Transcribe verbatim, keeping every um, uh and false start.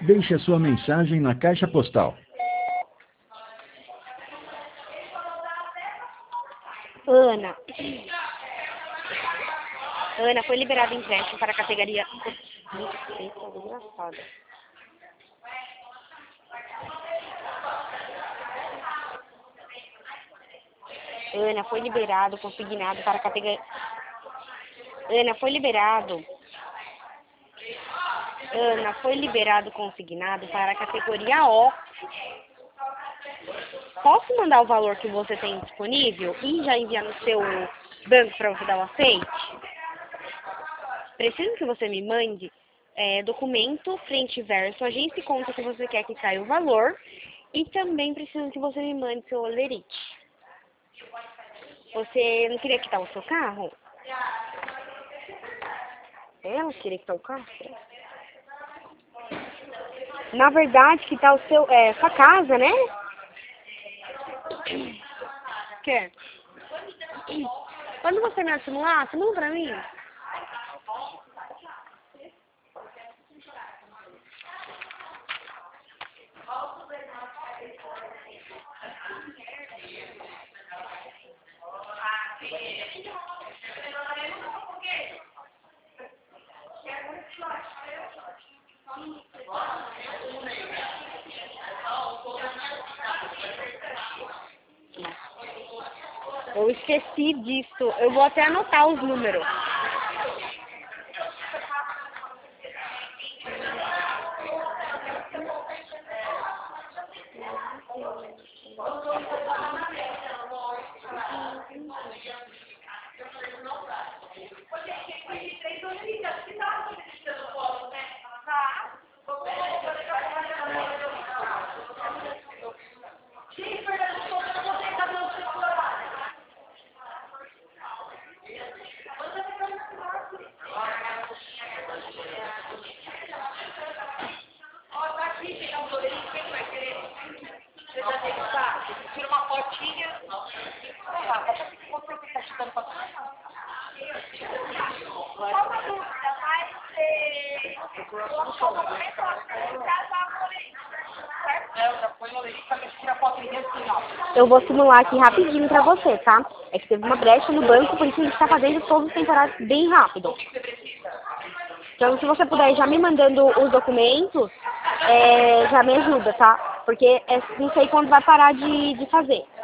Deixe a sua mensagem na caixa postal. Ana. Ana, foi liberado empréstimo para a categoria... Eita, desgraçada. Ana, foi liberado, consignado para a categoria... Ana, foi liberado... Ana, foi liberado, consignado para a categoria O. Posso mandar o valor que você tem disponível e já enviar no seu banco para você dar o aceite? Preciso que você me mande é, documento, frente e verso, agência e conta que você quer que caia o valor, e também preciso que você me mande seu olerite. Você não queria quitar o seu carro? Ela queria quitar o carro? Na verdade, quitar o seu, é, sua casa, né? Quer? Quando você terminar de simular, simula pra mim. Eu esqueci disso. Eu vou até anotar os números. Tira uma fotinha. Eu vou simular aqui rapidinho pra você, tá? É que teve uma brecha no banco, por isso a gente tá fazendo todos os temporários bem rápido. Então, se você puder já me mandando os documentos, é, já me ajuda, tá? Porque é, não sei quando vai parar de, de fazer.